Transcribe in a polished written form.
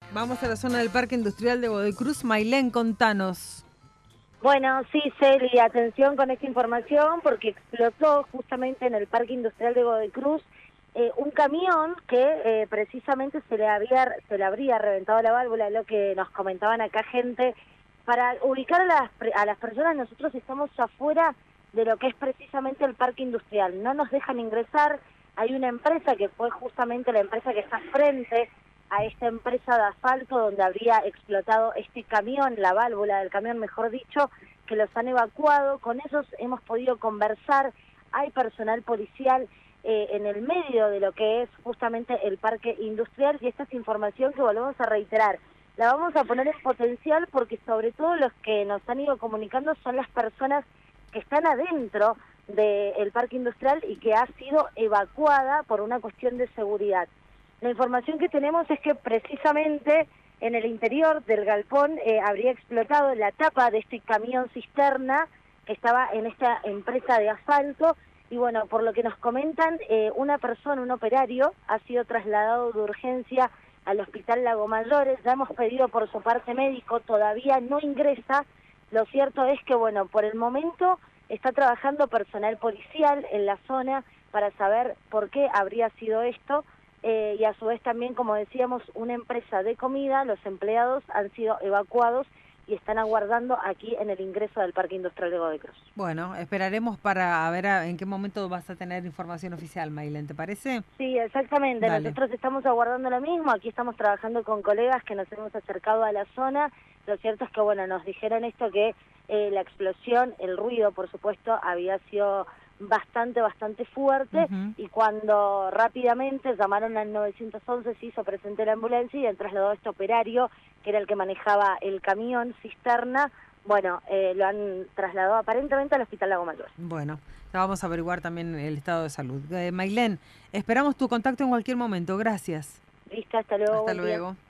Vamos a la zona del Parque Industrial de Godoy Cruz. Mailén, contanos. Bueno, sí, Celi, atención con esta información porque explotó justamente en el Parque Industrial de Godoy Cruz un camión que precisamente se le habría reventado la válvula, lo que nos comentaban acá gente. Para ubicar a las personas, nosotros estamos afuera de lo que es precisamente el Parque Industrial. No nos dejan ingresar. Hay una empresa que fue justamente la empresa que está frente a esta empresa de asfalto donde habría explotado este camión, la válvula del camión, mejor dicho, que los han evacuado. Con ellos hemos podido conversar. Hay personal policial en el medio de lo que es justamente el Parque Industrial, y esta es información que volvemos a reiterar. La vamos a poner en potencial porque sobre todo los que nos han ido comunicando son las personas que están adentro del Parque Industrial y que ha sido evacuada por una cuestión de seguridad. La información que tenemos es que precisamente en el interior del galpón habría explotado la tapa de este camión cisterna que estaba en esta empresa de asfalto, y bueno, por lo que nos comentan, una persona, un operario, ha sido trasladado de urgencia al Hospital Lago Mayores. Ya hemos pedido por su parte médico, todavía no ingresa. Lo cierto es que, bueno, por el momento está trabajando personal policial en la zona para saber por qué habría sido esto. Y a su vez también, como decíamos, una empresa de comida, los empleados han sido evacuados y están aguardando aquí en el ingreso del Parque Industrial de Godoy Cruz. Bueno, esperaremos para ver en qué momento vas a tener información oficial, Mailén, ¿te parece? Sí, exactamente. Dale. Nosotros estamos aguardando lo mismo. Aquí estamos trabajando con colegas que nos hemos acercado a la zona. Lo cierto es que, bueno, nos dijeron esto, que la explosión, el ruido, por supuesto, había sido bastante fuerte, y cuando rápidamente llamaron al 911 se hizo presente la ambulancia y han trasladado a este operario, que era el que manejaba el camión cisterna. Bueno, lo han trasladado aparentemente al Hospital Lago Mayores. Bueno, ya vamos a averiguar también el estado de salud. Mailén, esperamos tu contacto en cualquier momento. Gracias. Listo, hasta luego. Hasta Buen día. luego.